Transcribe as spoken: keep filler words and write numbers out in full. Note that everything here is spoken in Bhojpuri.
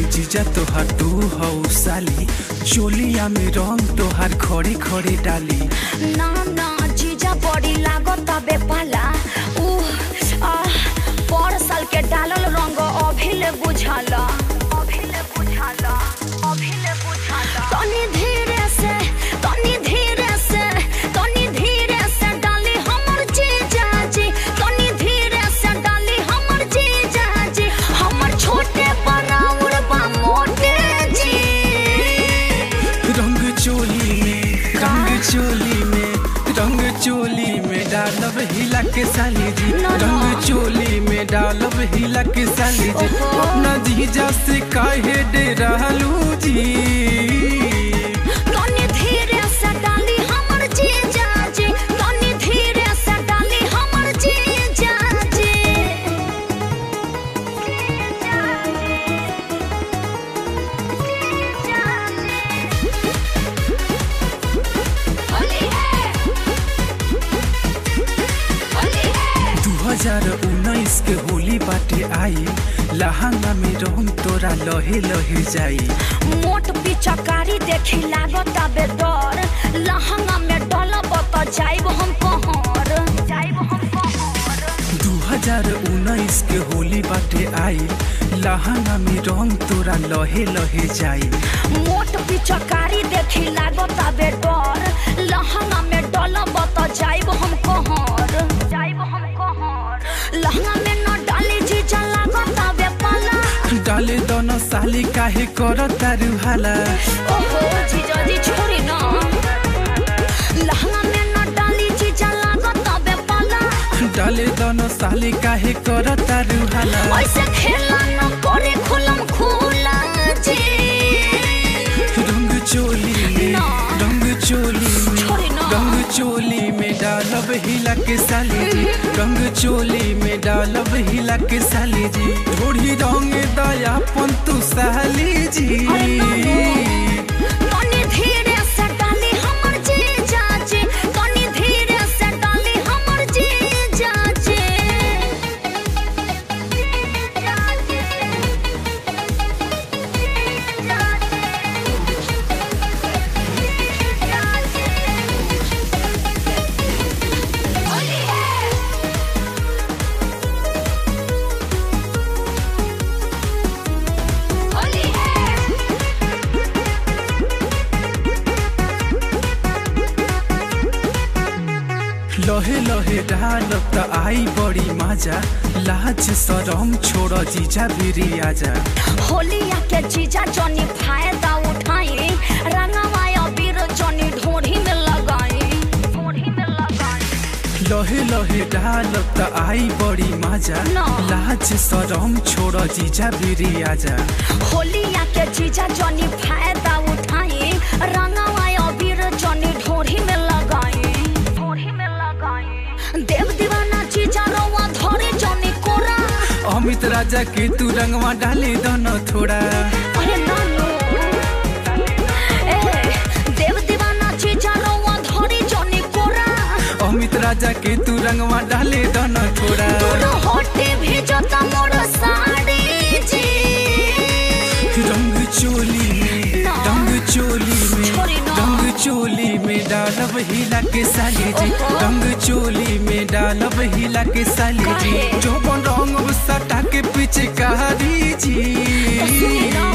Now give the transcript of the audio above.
बानी जीजा तोहार तू हौ साली, चोलिया में रंग तोहार खड़े खड़े डाली। ना ना जीजा बड़ी लागत बे पाला, उह आह पर साल के डालल रंग अभिले बुझाला, अभिले बुझाला, अभिले बुझाला। तनी धीरे से तनी धीरे से तनी धीरे से डाली हमर जीजा जी, तनी धीरे से डाली हमर जीजा जी, हमर छोटे बराबर बा मोटे जी। रंग चोली में रंग चोली में रंग चोली में डालब हिला के साली जी, रंग चोली में डालब हिला के साली जी। अपना जीजा से काहे डरालू जी। तनी धीरे से डाली हमर जीजा जी, तनी धीरे से डाली हमर जीजा जी। होली है, होली है। दू हजार उन्नीस के होली बाटे आई, लहंगा में रंग तोरा लहे लहे जाई। मोट पिचकारी देखी लागत बे डर, लहंगा में डलब त जाइब हम कहर, जाइब हम कहर। दू हजार उन्नीस के होली बाटे आई, लहंगा में रंग तोरा लहे लहे जाई। मोट पिचकारी देखी लागत बे डर, लहंगा में डलब त जाइब हम कहर, जाइब हम कहर। लहंगा में न डाली जीजा लागत बे पाला, डाले दोनों साली काहे करो तारू हाला। ओहो जीजा जी छोड़ी ना, लहंगा में न डाली जीजा लागत बे पाला, डाले दोनों साली काहे करो तारू हाला। ऐसे खेला न करे खुलम खुला जी। रंग चोली में ना। रंग चोली में छोड़ी ना। रंग चोली में डालब हिला के साली जी, रंग चोली में डालब हिला के साली जी। थोड़ी रंग दया पंतु साली जी। तनी धीरे से डाली हमर जीजा जी, तनी धीरे से डाली हमर जीजा जी। होली है, होली है। लहे लहे डालब त आई बड़ी मजा, लाज शरम छोड़ जीजा भिरी आजा। होलिया के जीजा जनी फायदा उठाई, रंगवा अबीर जनी ढोढ़ी में लगाई, ढोढ़ी में लगाई। लहे लहे डालब त आई बड़ी मजा, ना। लाज शरम छोड़ जीजा भिरी आजा। होलिया के जीजा जनी फायदा उठाई, रंगवा अबीर जनी ढोढ़ी में लगाई, ढोढ़ी में लगाई। देव दीवाना जीजा रवा धरे जनी कोरा, अमित राजा के तू रंगवा डाले दोनों थोड़ा। अरे नानू ए देव दीवाना जीजा रवा धरे जनी कोरा, अमित राजा के तू रंगवा डाले दोनों थोड़ा। दोनों होटे भेजता मोर साड़ी जी। रंग चोली में ना। रंग चोली में छोड़ी ना। रंग चोली में डालब हिला के साली जी, ओहो। रंग चोली में डालब हिला के साली जी। काहे? जो बन रंग सटा के पीछे कहारी जी। सुनी ना।